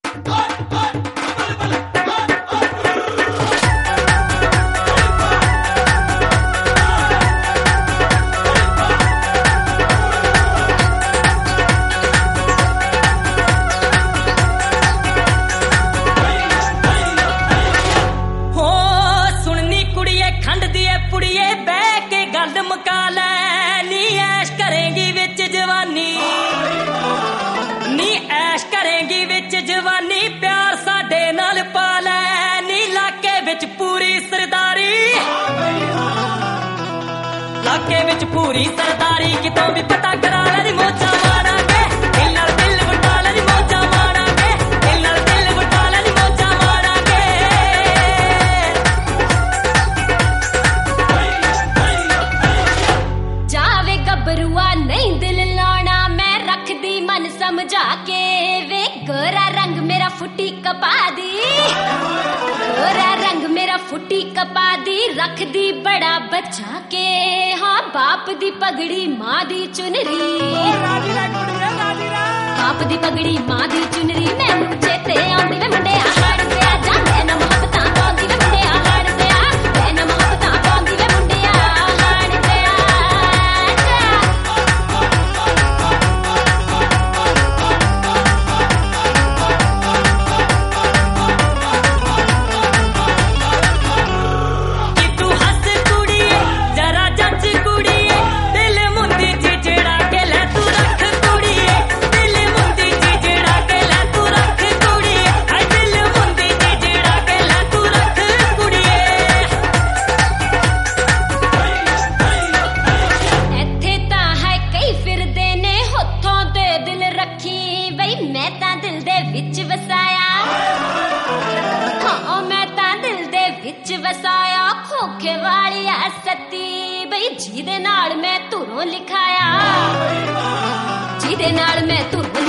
जवानी प्यार साडे नाल पा लै नी लाके विच पूरी सरदारी लाके विच पूरी सरदारी कितों भी पता करा लै नी मोचा मारा के दिल नाल दिल वटा लै नी मोचा मारा के दिल नाल दिल वटा लै नी मोचा मारा के जावे गबरुआ नहीं दिल लाना मैं रखदी मन समझा के वे गोरा रंग मेरा फुटी कपा दी गोरा रंग मेरा फुटी कपा दी रख दी बड़ा बचा के हाँ बाप दी पगड़ी माँ दी चुनरी बाप दी पगड़ी माँ दी चुनरी मैनू चेते आउंदी वे मुंडिया हाड़ ते आ जा मैं मोहब्बतां पाउंदी वे मुंडिया हाड़ ते आ मैं मोहब्बतां पाउंदी वे मुंडिया हाड़ ते आ वसाया खोखे वाली सती बई जिदे नाल मैं तुरों लिखाया जिदे नाल मैं तुरों